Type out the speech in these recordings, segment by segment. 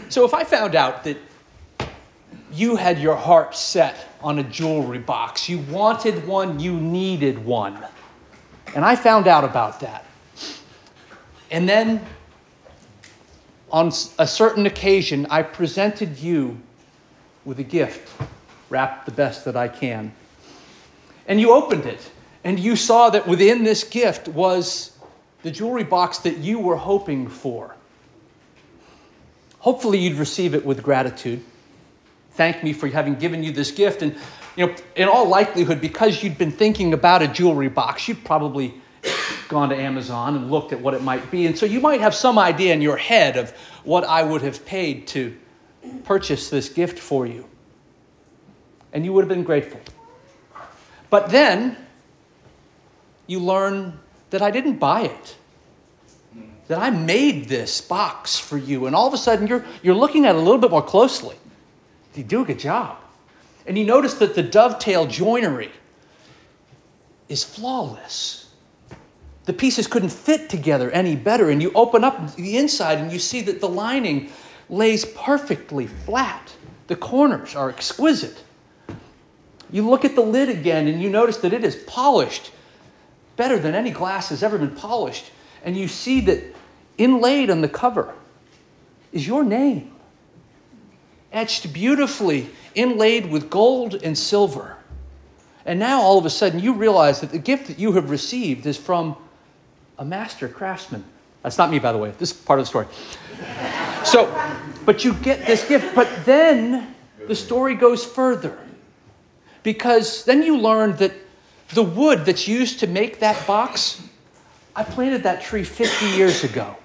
So if I found out that you had your heart set on a jewelry box, you wanted one, you needed one, and I found out about that, and then on a certain occasion, I presented you with a gift, wrapped the best that I can, and you opened it, and you saw that within this gift was the jewelry box that you were hoping for. Hopefully you'd receive it with gratitude. Thank me for having given you this gift. And in all likelihood, because you'd been thinking about a jewelry box, you'd probably gone to Amazon and looked at what it might be. And so you might have some idea in your head of what I would have paid to purchase this gift for you. And you would have been grateful. But then you learn that I didn't buy it. That I made this box for you. And all of a sudden, you're looking at it a little bit more closely. You do a good job. And you notice that the dovetail joinery is flawless. The pieces couldn't fit together any better. And you open up the inside and you see that the lining lays perfectly flat. The corners are exquisite. You look at the lid again and you notice that it is polished better than any glass has ever been polished. And you see that inlaid on the cover is your name, etched beautifully, inlaid with gold and silver. And now all of a sudden you realize that the gift that you have received is from a master craftsman. That's not me, by the way. This is part of the story. But you get this gift. But then the story goes further. Because then you learn that the wood that's used to make that box, I planted that tree 50 years ago.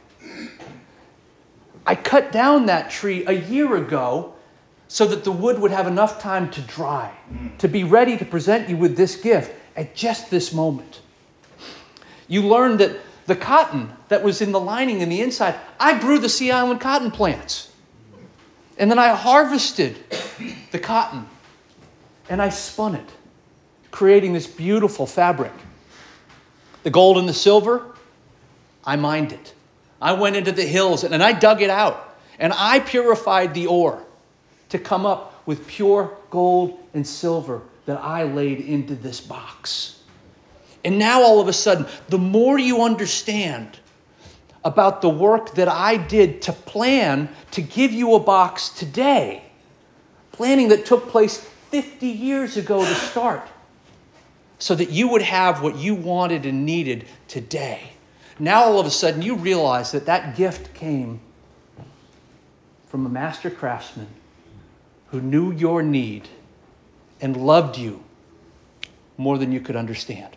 I cut down that tree a year ago so that the wood would have enough time to dry, to be ready to present you with this gift at just this moment. You learn that the cotton that was in the lining and the inside, I grew the Sea Island cotton plants. And then I harvested the cotton and I spun it, creating this beautiful fabric. The gold and the silver, I mined it. I went into the hills and I dug it out. And I purified the ore to come up with pure gold and silver that I laid into this box. And now all of a sudden, the more you understand about the work that I did to plan to give you a box today, planning that took place 50 years ago to start, so that you would have what you wanted and needed today. Now all of a sudden you realize that that gift came from a master craftsman who knew your need and loved you more than you could understand.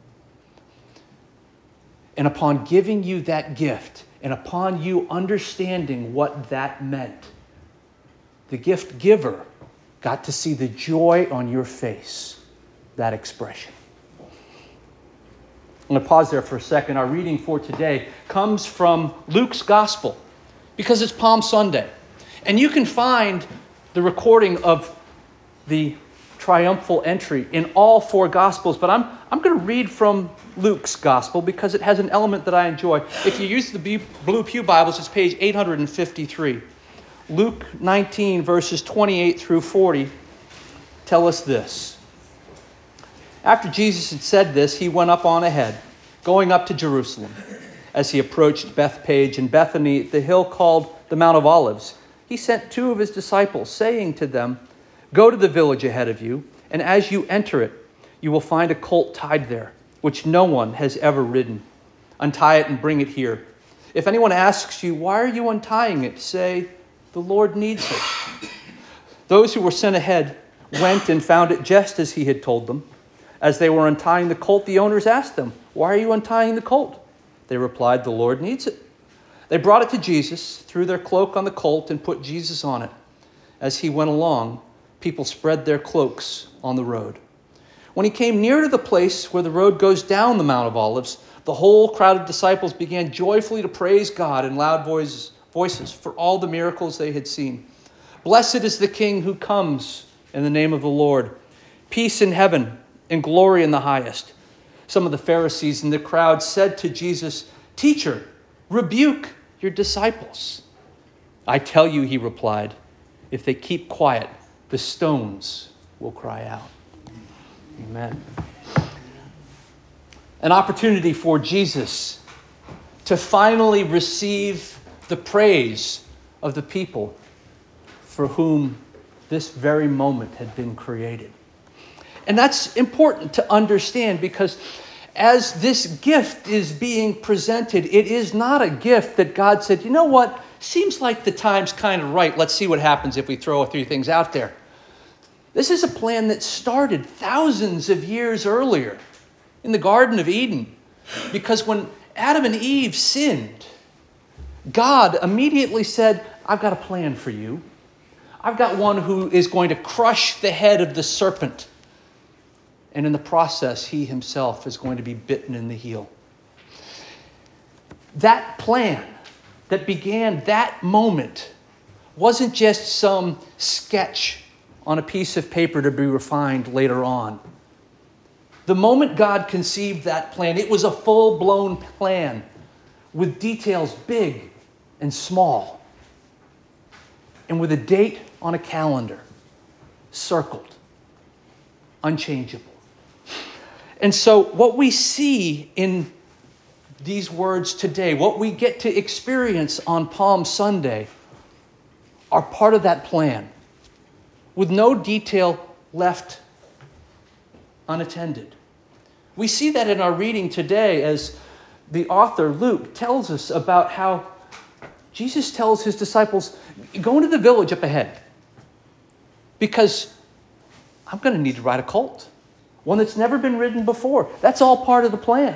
And upon giving you that gift, and upon you understanding what that meant, the gift giver got to see the joy on your face, that expression. I'm going to pause there for a second. Our reading for today comes from Luke's Gospel because it's Palm Sunday. And you can find the recording of the triumphal entry in all four Gospels, but I'm going to read from Luke's Gospel because it has an element that I enjoy. If you use the Blue Pew Bibles, it's page 853. Luke 19, verses 28 through 40 tell us this. After Jesus had said this, he went up on ahead, going up to Jerusalem. As he approached Bethpage and Bethany, the hill called the Mount of Olives, he sent two of his disciples, saying to them, "Go to the village ahead of you, and as you enter it, you will find a colt tied there, which no one has ever ridden. Untie it and bring it here. If anyone asks you, 'Why are you untying it?' say, 'The Lord needs it.'" Those who were sent ahead went and found it just as he had told them. As they were untying the colt, the owners asked them, "Why are you untying the colt?" They replied, "The Lord needs it." They brought it to Jesus, threw their cloak on the colt, and put Jesus on it. As he went along, people spread their cloaks on the road. When he came near to the place where the road goes down the Mount of Olives, the whole crowd of disciples began joyfully to praise God in loud voices for all the miracles they had seen. "Blessed is the King who comes in the name of the Lord. Peace in heaven and glory in the highest." Some of the Pharisees in the crowd said to Jesus, "Teacher, rebuke your disciples." I tell you, he replied, if they keep quiet, the stones will cry out. Amen. An opportunity for Jesus to finally receive the praise of the people for whom this very moment had been created. And that's important to understand, because as this gift is being presented, it is not a gift that God said, you know what, seems like the time's kind of right. Let's see what happens if we throw a few things out there. This is a plan that started thousands of years earlier in the Garden of Eden. Because when Adam and Eve sinned, God immediately said, I've got a plan for you. I've got one who is going to crush the head of the serpent. And in the process, he himself is going to be bitten in the heel. That plan that began that moment wasn't just some sketch on a piece of paper to be refined later on. The moment God conceived that plan, it was a full-blown plan with details big and small, and with a date on a calendar, circled, unchangeable. And so what we see in these words today, what we get to experience on Palm Sunday, are part of that plan, with no detail left unattended. We see that in our reading today as the author, Luke, tells us about how Jesus tells his disciples, go into the village up ahead, because I'm going to need to ride a colt, one that's never been ridden before. That's all part of the plan.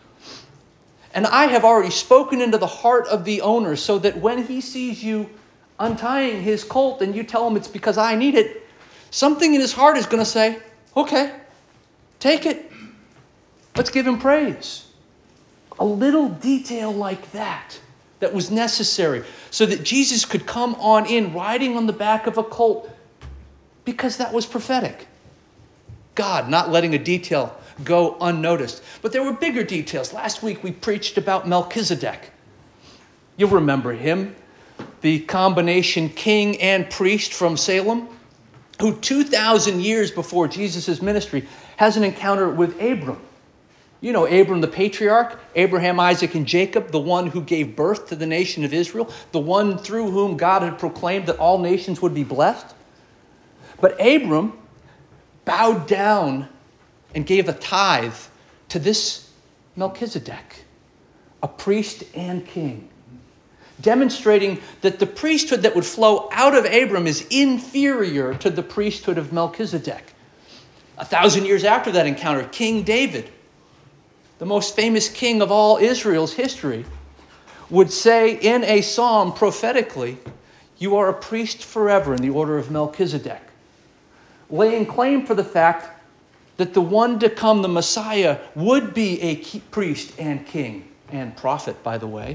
And I have already spoken into the heart of the owner, so that when he sees you untying his colt and you tell him it's because I need it, something in his heart is going to say, okay, take it. Let's give him praise. A little detail like that was necessary so that Jesus could come on in riding on the back of a colt, because that was prophetic. God not letting a detail go unnoticed. But there were bigger details. Last week we preached about Melchizedek. You'll remember him, the combination king and priest from Salem, who 2,000 years before Jesus' ministry has an encounter with Abram. You know Abram the patriarch, Abraham, Isaac, and Jacob, the one who gave birth to the nation of Israel, the one through whom God had proclaimed that all nations would be blessed. But Abram bowed down and gave a tithe to this Melchizedek, a priest and king, demonstrating that the priesthood that would flow out of Abram is inferior to the priesthood of Melchizedek. 1,000 years after that encounter, King David, the most famous king of all Israel's history, would say in a psalm prophetically, you are a priest forever in the order of Melchizedek, laying claim for the fact that the one to come, the Messiah, would be a priest and king and prophet, by the way,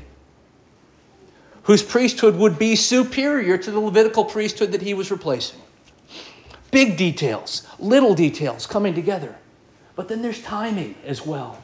whose priesthood would be superior to the Levitical priesthood that he was replacing. Big details, little details coming together. But then there's timing as well.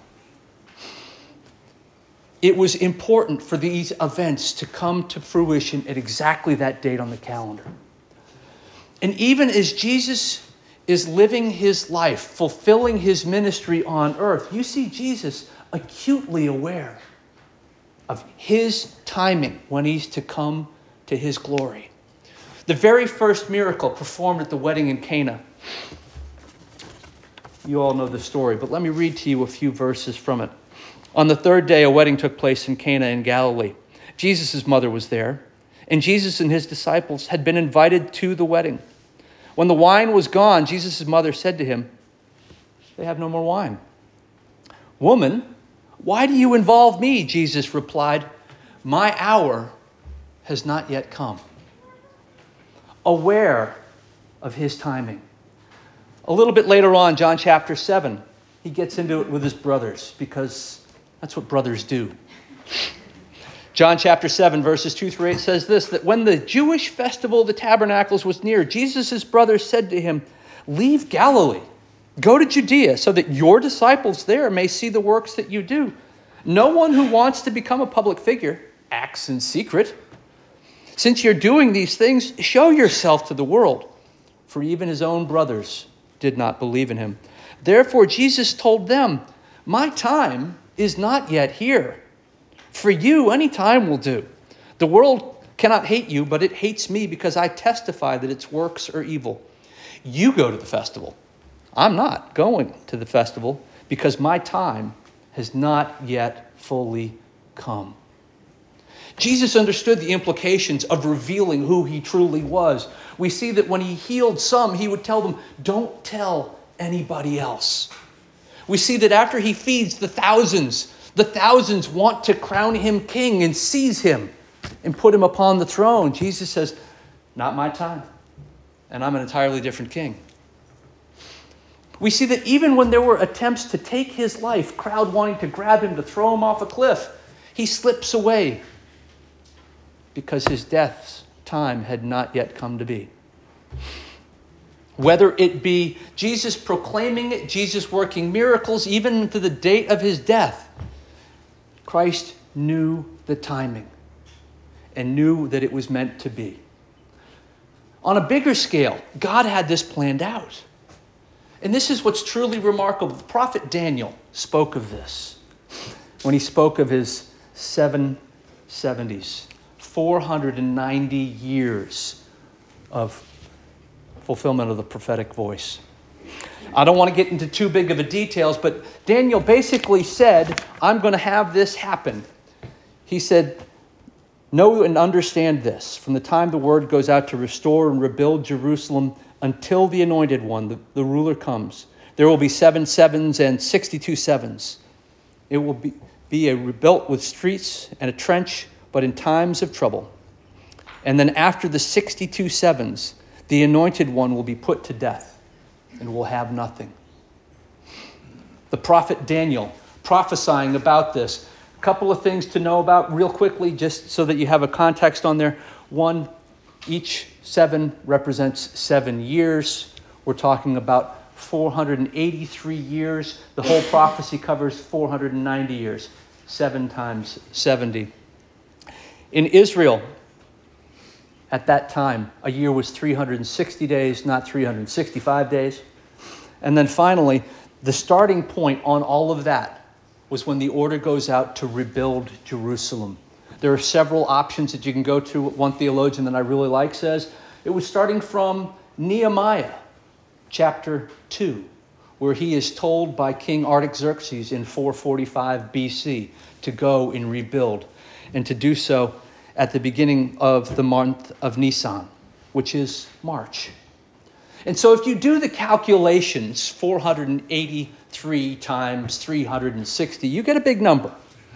It was important for these events to come to fruition at exactly that date on the calendar. And even as Jesus is living his life, fulfilling his ministry on earth, you see Jesus acutely aware of his timing when he's to come to his glory. The very first miracle performed at the wedding in Cana. You all know the story, but let me read to you a few verses from it. On the third day, a wedding took place in Cana in Galilee. Jesus' mother was there, and Jesus and his disciples had been invited to the wedding. When the wine was gone, Jesus' mother said to him, they have no more wine. Woman, why do you involve me? Jesus replied, my hour has not yet come. Aware of his timing. A little bit later on, John chapter 7, he gets into it with his brothers, because that's what brothers do. John chapter 7, verses 2 through 8 says this, that when the Jewish festival of the tabernacles was near, Jesus' brothers said to him, leave Galilee, go to Judea, so that your disciples there may see the works that you do. No one who wants to become a public figure acts in secret. Since you're doing these things, show yourself to the world. For even his own brothers did not believe in him. Therefore, Jesus told them, my time is not yet here. For you, any time will do. The world cannot hate you, but it hates me because I testify that its works are evil. You go to the festival. I'm not going to the festival because my time has not yet fully come. Jesus understood the implications of revealing who he truly was. We see that when he healed some, he would tell them, don't tell anybody else. We see that after he feeds the thousands want to crown him king and seize him and put him upon the throne. Jesus says, not my time, and I'm an entirely different king. We see that even when there were attempts to take his life, crowd wanting to grab him to throw him off a cliff, he slips away because his death's time had not yet come to be. Whether it be Jesus proclaiming it, Jesus working miracles, even to the date of his death, Christ knew the timing and knew that it was meant to be. On a bigger scale, God had this planned out. And this is what's truly remarkable. The prophet Daniel spoke of this when he spoke of his 770s, 490 years of fulfillment of the prophetic voice. I don't want to get into too big of a details, but Daniel basically said, I'm going to have this happen. He said, know and understand this. From the time the word goes out to restore and rebuild Jerusalem until the anointed one, the ruler comes, there will be 7 sevens and 62 sevens. It will be a rebuilt with streets and a trench, but in times of trouble. And then after the 62 sevens, the anointed one will be put to death and will have nothing. The prophet Daniel prophesying about this. A couple of things to know about real quickly, just so that you have a context on there. One, each 7 represents 7 years. We're talking about 483 years. The whole prophecy covers 490 years. 7 times 70. In Israel, at that time, a year was 360 days, not 365 days. And then finally, the starting point on all of that was when the order goes out to rebuild Jerusalem. There are several options that you can go to. One theologian that I really like says it was starting from Nehemiah chapter 2, where he is told by King Artaxerxes in 445 BC to go and rebuild, and to do so at the beginning of the month of Nisan, which is March. And so if you do the calculations, 483 times 360, you get a big number.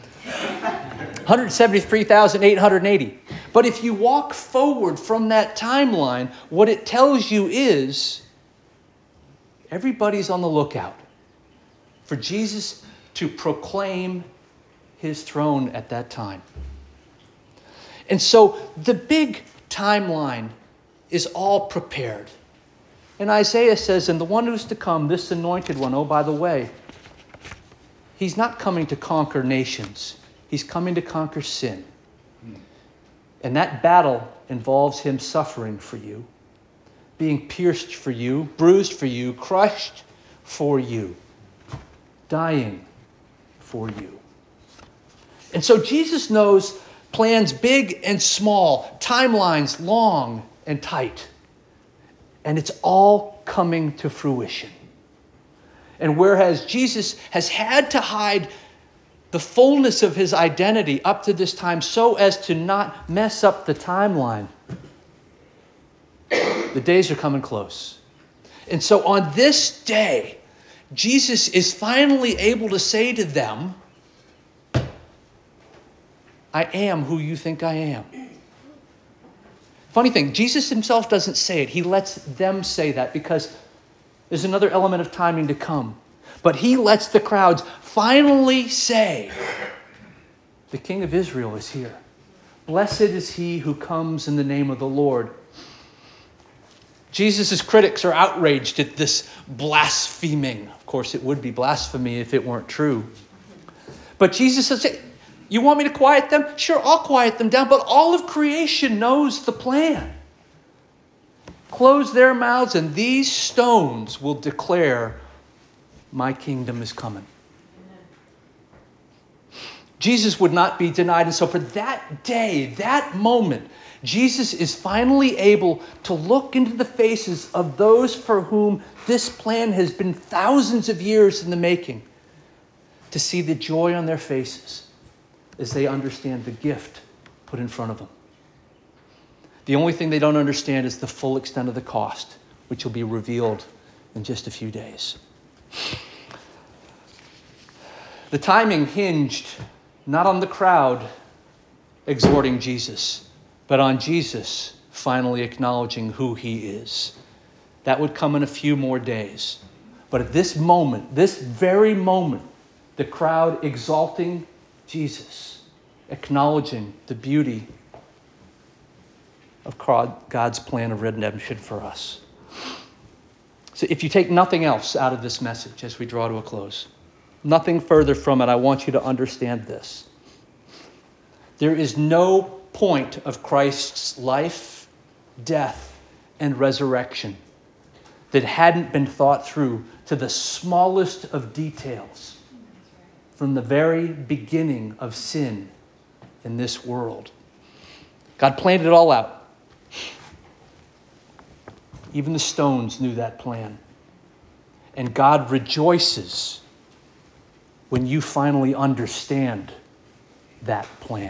173,880. But if you walk forward from that timeline, what it tells you is everybody's on the lookout for Jesus to proclaim his throne at that time. And so the big timeline is all prepared. And Isaiah says, and the one who's to come, this anointed one, oh, by the way, he's not coming to conquer nations. He's coming to conquer sin. And that battle involves him suffering for you, being pierced for you, bruised for you, crushed for you, dying for you. And so Jesus knows plans big and small, timelines long and tight. And it's all coming to fruition. And whereas Jesus has had to hide the fullness of his identity up to this time so as to not mess up the timeline, the days are coming close. And so on this day, Jesus is finally able to say to them, I am who you think I am. Funny thing, Jesus himself doesn't say it. He lets them say that because there's another element of timing to come. But he lets the crowds finally say, the King of Israel is here. Blessed is he who comes in the name of the Lord. Jesus' critics are outraged at this blaspheming. Of course, it would be blasphemy if it weren't true. But Jesus says, You want me to quiet them? Sure, I'll quiet them down, but all of creation knows the plan. Close their mouths, and these stones will declare, my kingdom is coming. Jesus would not be denied. And so for that day, that moment, Jesus is finally able to look into the faces of those for whom this plan has been thousands of years in the making, to see the joy on their faces as they understand the gift put in front of them. The only thing they don't understand is the full extent of the cost, which will be revealed in just a few days. The timing hinged not on the crowd exhorting Jesus, but on Jesus finally acknowledging who he is. That would come in a few more days. But at this moment, this very moment, the crowd exalting Jesus, acknowledging the beauty of God's plan of redemption for us. So if you take nothing else out of this message as we draw to a close, nothing further from it, I want you to understand this. There is no point of Christ's life, death, and resurrection that hadn't been thought through to the smallest of details from the very beginning of sin in this world. God planned it all out. Even the stones knew that plan. And God rejoices when you finally understand that plan.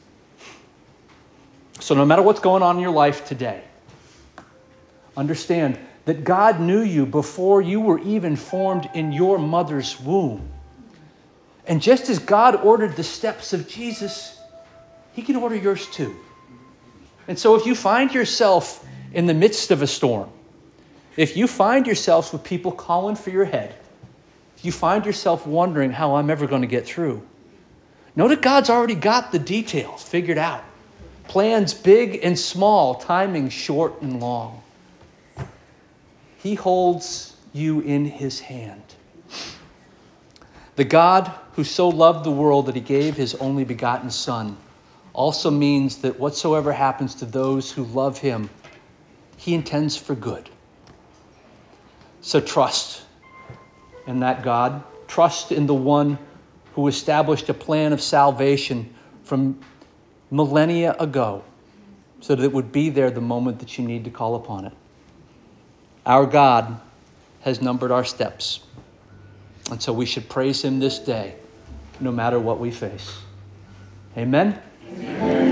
So no matter what's going on in your life today, understand that God knew you before you were even formed in your mother's womb. And just as God ordered the steps of Jesus, he can order yours too. And so if you find yourself in the midst of a storm, if you find yourself with people calling for your head, if you find yourself wondering how I'm ever going to get through, know that God's already got the details figured out. Plans big and small, timing short and long. He holds you in his hand. The God who so loved the world that he gave his only begotten Son also means that whatsoever happens to those who love him, he intends for good. So trust in that God. Trust in the one who established a plan of salvation from millennia ago so that it would be there the moment that you need to call upon it. Our God has numbered our steps. And so we should praise him this day, no matter what we face. Amen? Amen.